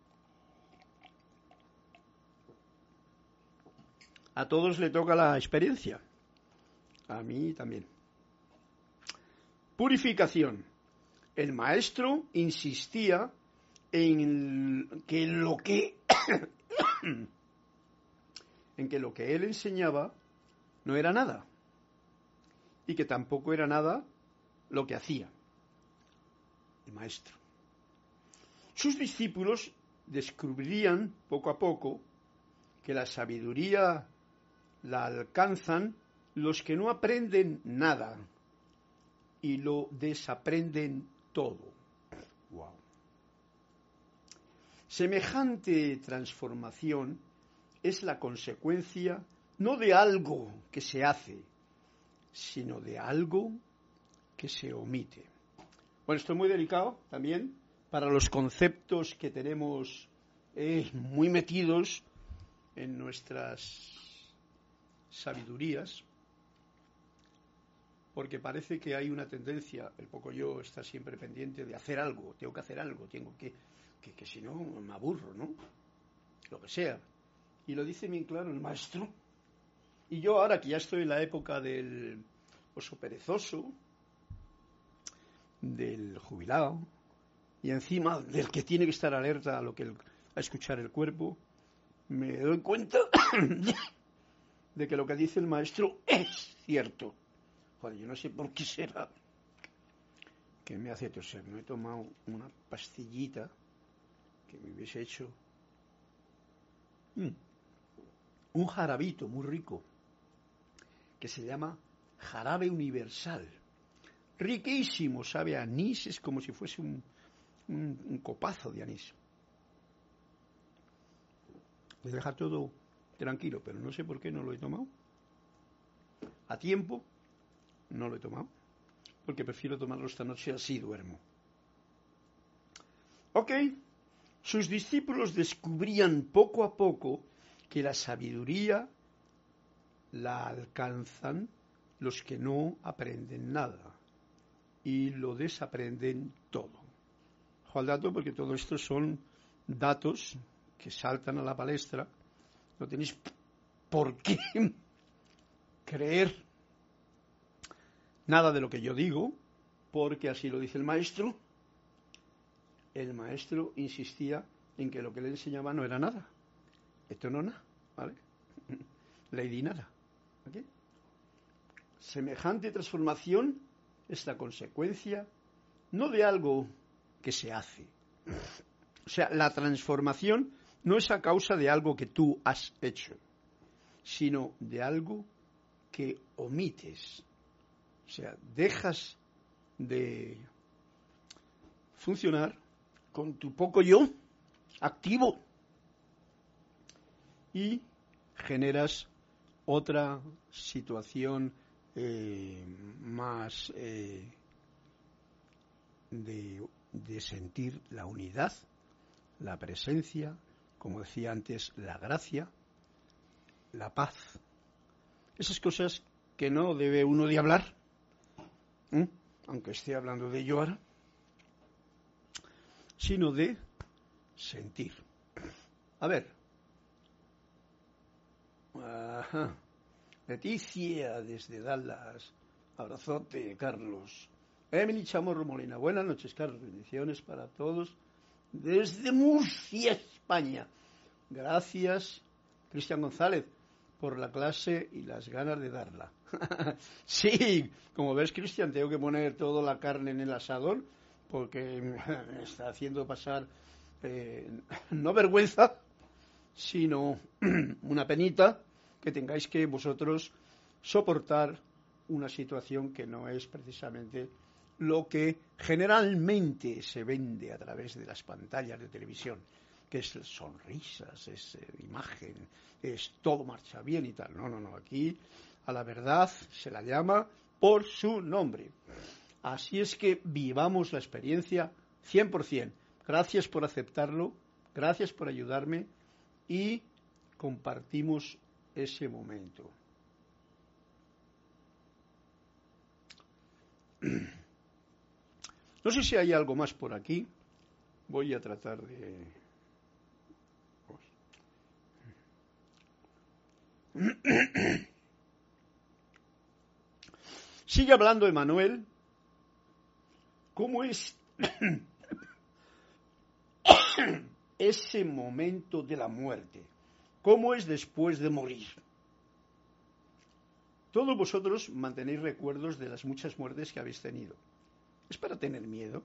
A todos le toca la experiencia. A mí también. Purificación. El maestro insistía en que lo que en que lo que él enseñaba no era nada y que tampoco era nada lo que hacía el maestro. Sus discípulos descubrirían poco a poco que la sabiduría la alcanzan los que no aprenden nada y lo desaprenden todo. Wow. Semejante transformación es la consecuencia no de algo que se hace, sino de algo que se omite. Bueno, esto es muy delicado también para los conceptos que tenemos eh, muy metidos en nuestras sabidurías, porque parece que hay una tendencia, el poco yo está siempre pendiente de hacer algo, tengo que hacer algo, tengo que, que, que si no me aburro, ¿no? Lo que sea. Y lo dice bien claro el maestro. Y yo ahora que ya estoy en la época del oso perezoso, del jubilado, y encima del que tiene que estar alerta a lo que el, a escuchar el cuerpo, me doy cuenta de que lo que dice el maestro es cierto. Joder, yo no sé por qué será que me hace toser. No he tomado una pastillita que me hubiese hecho mm, un jarabito muy rico que se llama jarabe universal. Riquísimo, sabe a anís, es como si fuese un, un, un copazo de anís. Me deja todo tranquilo, pero no sé por qué no lo he tomado. A tiempo no lo he tomado, porque prefiero tomarlo esta noche, así duermo. Ok, sus discípulos descubrían poco a poco que la sabiduría la alcanzan los que no aprenden nada y lo desaprenden todo. Ojo al dato, porque todo esto son datos que saltan a la palestra. No tenéis por qué creer nada de lo que yo digo, porque así lo dice el maestro. El maestro insistía en que lo que le enseñaba no era nada. Esto no es nada, ¿vale? Lady nada. ¿Okay? Semejante transformación es la consecuencia no de algo que se hace. O sea, la transformación no es a causa de algo que tú has hecho, sino de algo que omites. O sea, dejas de funcionar con tu poco yo activo y generas otra situación eh, más eh, de, de sentir la unidad, la presencia, como decía antes, la gracia, la paz. Esas cosas que no debe uno de hablar, ¿eh? Aunque esté hablando de ello ahora, sino de sentir. A ver. Ajá. Leticia, desde Dallas. Abrazote, Carlos. Emily Chamorro Molina. Buenas noches, Carlos. Bendiciones para todos. Desde Murcia, España. Gracias, Cristian González, por la clase y las ganas de darla. Sí, como ves, Cristian, tengo que poner toda la carne en el asador porque me está haciendo pasar eh, no vergüenza, sino una penita que tengáis que vosotros soportar una situación que no es precisamente lo que generalmente se vende a través de las pantallas de televisión, que es sonrisas, es eh, imagen, es todo marcha bien y tal. No, no, no, aquí a la verdad se la llama por su nombre. Así es que vivamos la experiencia cien por ciento. Gracias por aceptarlo, gracias por ayudarme y compartimos ese momento. No sé si hay algo más por aquí. Voy a tratar de... Sigue hablando Emmanuel. ¿Cómo es ese momento de la muerte? ¿Cómo es después de morir? Todos vosotros mantenéis recuerdos de las muchas muertes que habéis tenido. ¿Es para tener miedo?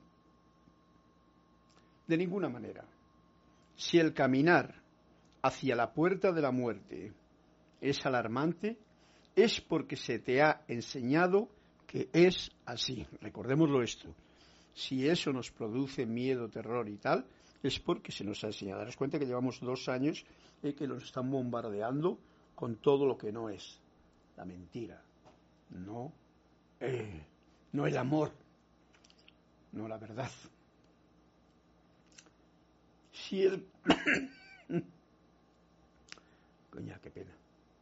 De ninguna manera. Si el caminar hacia la puerta de la muerte es alarmante, es porque se te ha enseñado que es así. Recordémoslo esto. Si eso nos produce miedo, terror y tal, es porque se nos ha enseñado. Daros cuenta que llevamos dos años eh, que nos están bombardeando con todo lo que no es. La mentira. No, eh, no el amor. No la verdad. Si el... Coña, qué pena.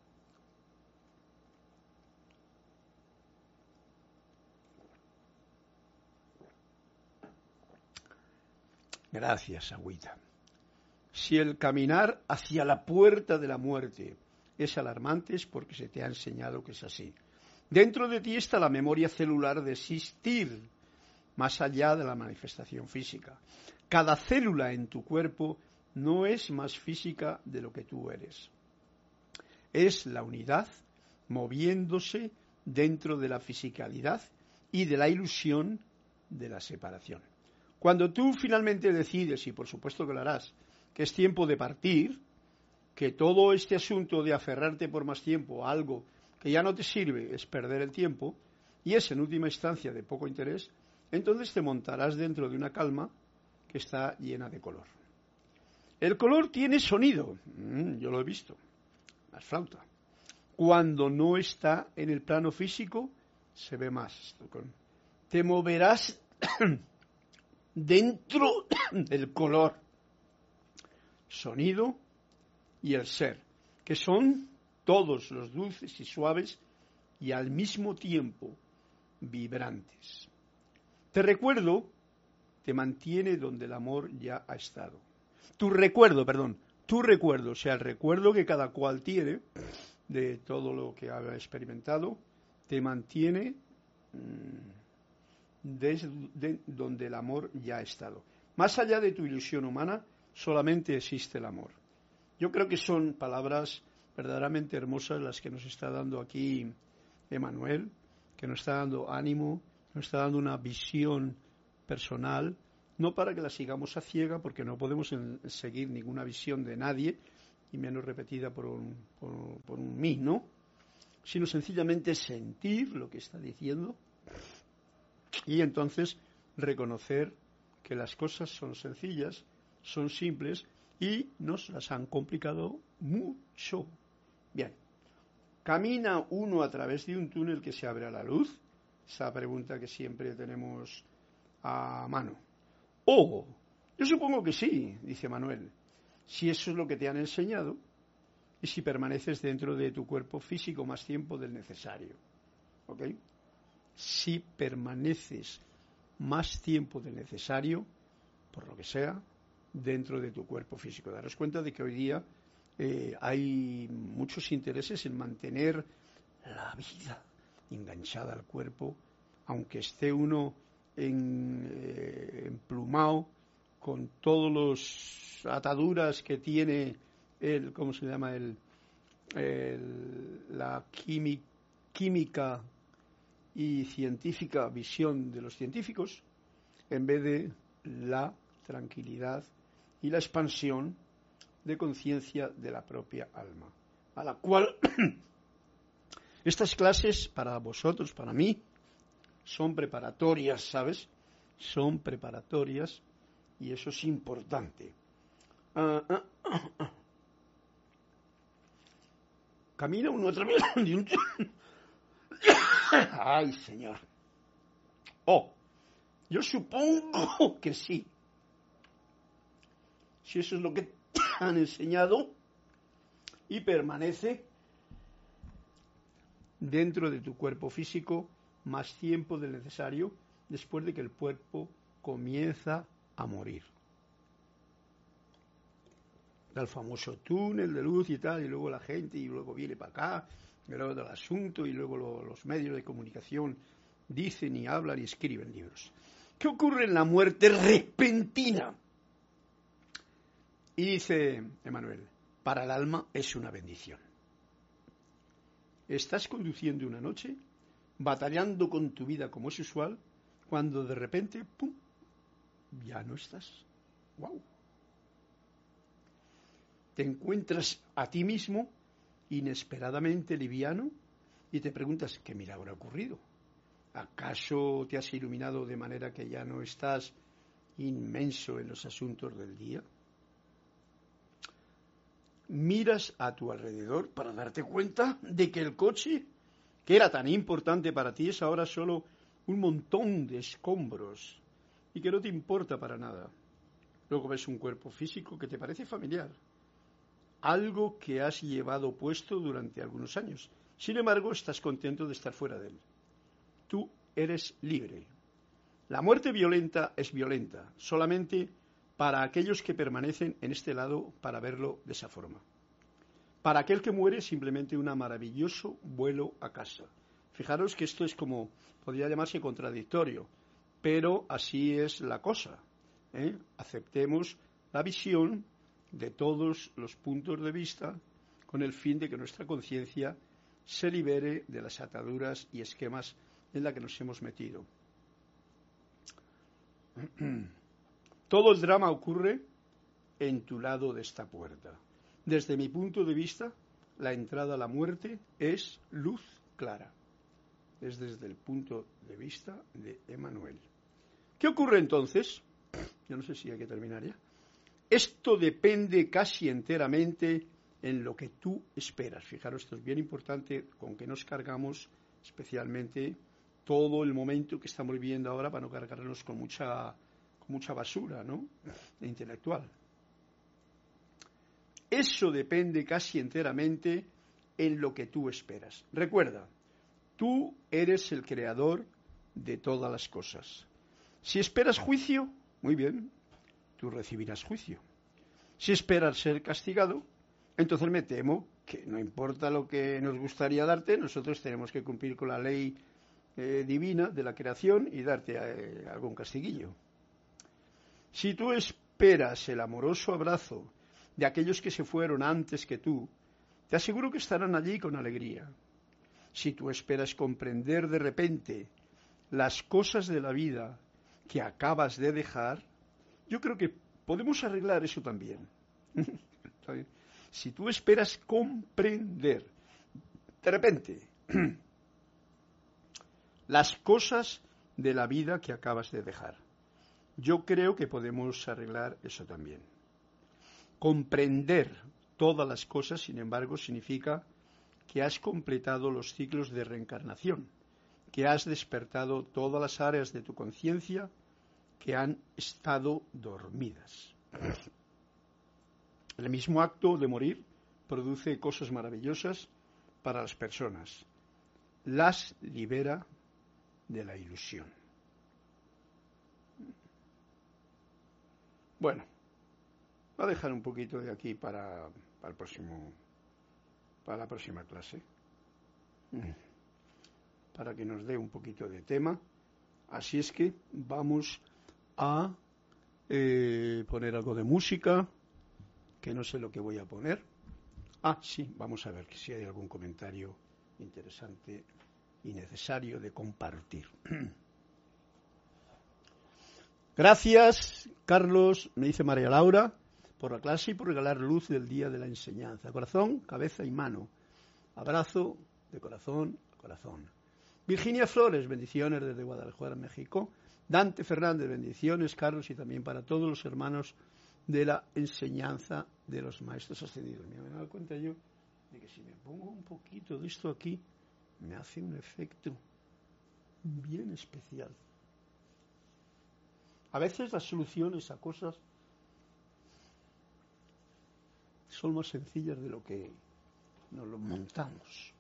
Gracias, agüita. Si el caminar hacia la puerta de la muerte es alarmante, es porque se te ha enseñado que es así. Dentro de ti está la memoria celular de existir, más allá de la manifestación física. Cada célula en tu cuerpo no es más física de lo que tú eres. Es la unidad moviéndose dentro de la fisicalidad y de la ilusión de la separación. Cuando tú finalmente decides, y por supuesto que lo harás, que es tiempo de partir, que todo este asunto de aferrarte por más tiempo a algo que ya no te sirve es perder el tiempo, y es en última instancia de poco interés, entonces te montarás dentro de una calma que está llena de color. El color tiene sonido, mm, yo lo he visto, la flauta. Cuando no está en el plano físico, se ve más. Te moverás dentro del color, sonido y el ser, que son todos los dulces y suaves y al mismo tiempo vibrantes. Te recuerdo te mantiene donde el amor ya ha estado. Tu recuerdo, perdón, tu recuerdo, o sea, el recuerdo que cada cual tiene de todo lo que ha experimentado, te mantiene mmm, desde de donde el amor ya ha estado. Más allá de tu ilusión humana, solamente existe el amor. Yo creo que son palabras verdaderamente hermosas las que nos está dando aquí Emmanuel, que nos está dando ánimo, nos está dando una visión personal, no para que la sigamos a ciega, porque no podemos en, seguir ninguna visión de nadie, y menos repetida por un, por, por un mí, ¿no? Sino sencillamente sentir lo que está diciendo y entonces reconocer que las cosas son sencillas, son simples y nos las han complicado mucho. Bien, ¿camina uno a través de un túnel que se abre a la luz? Esa pregunta que siempre tenemos a mano. Oh, yo supongo que sí, dice Manuel, si eso es lo que te han enseñado y si permaneces dentro de tu cuerpo físico más tiempo del necesario. ¿Ok? Si permaneces más tiempo del necesario, por lo que sea, dentro de tu cuerpo físico. Daros cuenta de que hoy día eh, hay muchos intereses en mantener la vida enganchada al cuerpo, aunque esté uno en, eh, emplumado con todos los ataduras que tiene el, ¿cómo se llama? El, el, la quimi, química y científica visión de los científicos, en vez de la tranquilidad y la expansión de conciencia de la propia alma, a la cual estas clases para vosotros, para mí, son preparatorias, ¿sabes? Son preparatorias y eso es importante. Uh, uh, uh, uh. Camina uno a través de un... ¡Ay, señor! Oh, yo supongo que sí. Si eso es lo que te han enseñado y permanece dentro de tu cuerpo físico más tiempo del necesario después de que el cuerpo comienza a morir. El famoso túnel de luz y tal, y luego la gente, y luego viene para acá, y luego del asunto, y luego lo, los medios de comunicación dicen y hablan y escriben libros. ¿Qué ocurre en la muerte repentina? Y dice Emmanuel, para el alma es una bendición. Estás conduciendo una noche, batallando con tu vida como es usual, cuando de repente, ¡pum!, ya no estás. ¡Wow! Te encuentras a ti mismo inesperadamente liviano y te preguntas, ¿qué milagro ha ocurrido? ¿Acaso te has iluminado de manera que ya no estás inmenso en los asuntos del día? Miras a tu alrededor para darte cuenta de que el coche, que era tan importante para ti, es ahora solo un montón de escombros y que no te importa para nada. Luego ves un cuerpo físico que te parece familiar, algo que has llevado puesto durante algunos años. Sin embargo, estás contento de estar fuera de él. Tú eres libre. La muerte violenta es violenta, solamente para aquellos que permanecen en este lado para verlo de esa forma. Para aquel que muere, simplemente un maravilloso vuelo a casa. Fijaros que esto es como, podría llamarse contradictorio, pero así es la cosa, ¿eh? Aceptemos la visión de todos los puntos de vista con el fin de que nuestra conciencia se libere de las ataduras y esquemas en la que nos hemos metido. Todo el drama ocurre en tu lado de esta puerta. Desde mi punto de vista, la entrada a la muerte es luz clara. Es desde el punto de vista de Emmanuel. ¿Qué ocurre entonces? Yo no sé si hay que terminar ya. Esto depende casi enteramente en lo que tú esperas. Fijaros, esto es bien importante con que nos cargamos especialmente todo el momento que estamos viviendo ahora para no cargarnos con mucha, con mucha basura, ¿no?, intelectual. Eso depende casi enteramente en lo que tú esperas. Recuerda, tú eres el creador de todas las cosas. Si esperas juicio, muy bien, tú recibirás juicio. Si esperas ser castigado, entonces me temo que no importa lo que nos gustaría darte, nosotros tenemos que cumplir con la ley eh, divina de la creación y darte eh, algún castiguillo. Si tú esperas el amoroso abrazo de aquellos que se fueron antes que tú, te aseguro que estarán allí con alegría. Si tú esperas comprender de repente las cosas de la vida que acabas de dejar, yo creo que podemos arreglar eso también. Si tú esperas comprender de repente las cosas de la vida que acabas de dejar, yo creo que podemos arreglar eso también. Comprender todas las cosas, sin embargo, significa que has completado los ciclos de reencarnación, que has despertado todas las áreas de tu conciencia que han estado dormidas. El mismo acto de morir produce cosas maravillosas para las personas. Las libera de la ilusión. Bueno, voy a dejar un poquito de aquí para, para el próximo, para la próxima clase, para que nos dé un poquito de tema. Así es que vamos a eh, poner algo de música, que no sé lo que voy a poner. Ah, sí, vamos a ver si hay algún comentario interesante y necesario de compartir. Gracias, Carlos, me dice María Laura, por la clase y por regalar luz del día de la enseñanza. Corazón, cabeza y mano. Abrazo de corazón a corazón. Virginia Flores, bendiciones desde Guadalajara, México. Dante Fernández, bendiciones, Carlos, y también para todos los hermanos de la enseñanza de los maestros ascendidos. Me he dado cuenta yo de que si me pongo un poquito de esto aquí, me hace un efecto bien especial. A veces las soluciones a cosas son más sencillas de lo que nos lo montamos.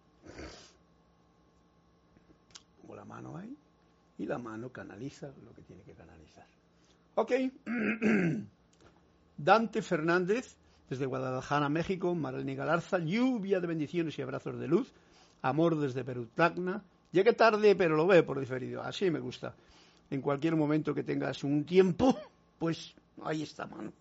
Pongo la mano ahí y la mano canaliza lo que tiene que canalizar. Ok. Dante Fernández, desde Guadalajara, México. Marlene Galarza, lluvia de bendiciones y abrazos de luz. Amor desde Perú, Tacna. Llegué tarde, pero lo veo por diferido. Así me gusta. En cualquier momento que tengas un tiempo, pues ahí está, mano.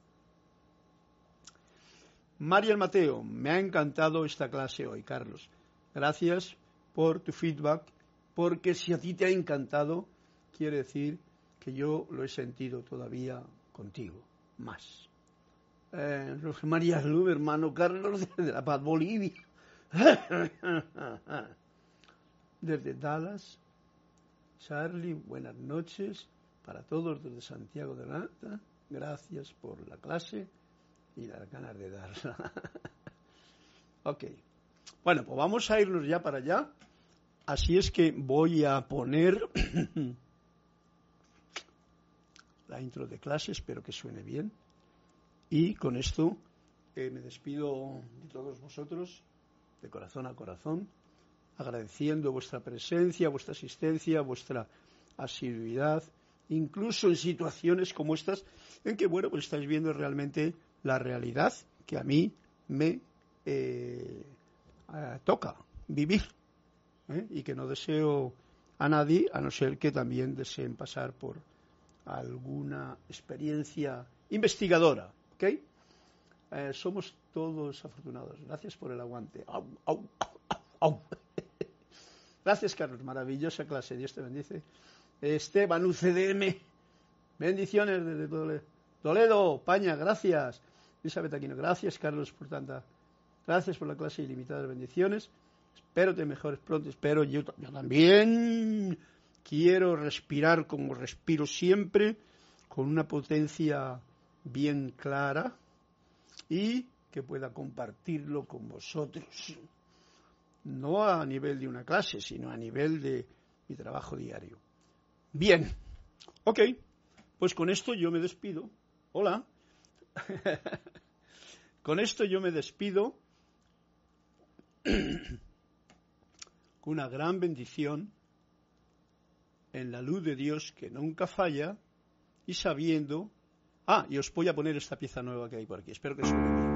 María Mateo, me ha encantado esta clase hoy, Carlos. Gracias por tu feedback, porque si a ti te ha encantado, quiere decir que yo lo he sentido todavía contigo, más. Eh, María Luz, hermano Carlos, desde La Paz, Bolivia. Desde Dallas. Charlie, buenas noches para todos desde Santiago de Lata. Gracias por la clase y las ganas de darla. Ok. Bueno, pues vamos a irnos ya para allá. Así es que voy a poner la intro de clase, espero que suene bien. Y con esto eh, me despido de todos vosotros, de corazón a corazón, agradeciendo vuestra presencia, vuestra asistencia, vuestra asiduidad, incluso en situaciones como estas, en que, bueno, pues estáis viendo realmente la realidad que a mí me eh, eh, toca vivir, ¿eh? Y que no deseo a nadie, a no ser que también deseen pasar por alguna experiencia investigadora, ¿ok? Eh, somos todos afortunados. Gracias por el aguante. Au, au, au, au. Gracias, Carlos. Maravillosa clase. Dios te bendice. Esteban, U C D M. Bendiciones desde Toledo. Toledo, Paña, gracias. Elizabeth Aquino, gracias, Carlos, por tanta. Gracias por la clase ilimitada de bendiciones. Espero te mejores pronto. Espero yo, yo también. Quiero respirar como respiro siempre, con una potencia bien clara y que pueda compartirlo con vosotros. No a nivel de una clase, sino a nivel de mi trabajo diario. Bien, ok, pues con esto yo me despido. Hola. Con esto yo me despido con una gran bendición en la luz de Dios que nunca falla y sabiendo... Ah, y os voy a poner esta pieza nueva que hay por aquí. Espero que suene bien.